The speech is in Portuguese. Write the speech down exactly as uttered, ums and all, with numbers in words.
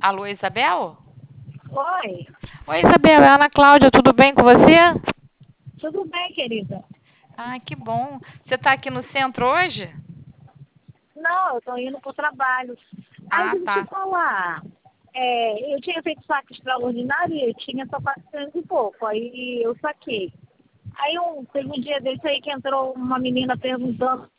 Alô, Isabel? Oi, Oi, Isabel, é a Ana Cláudia, tudo bem com você? tudo bem, querida? Ah, que bom. Você está aqui no centro hoje? Não, eu tô indo pro trabalho. Aí Ah, deixa eu te tá. falar. É, eu tinha feito saque extraordinário e eu tinha só quatrocentos e pouco. Aí eu saquei. Aí um, teve um dia desse aí que entrou uma menina perguntando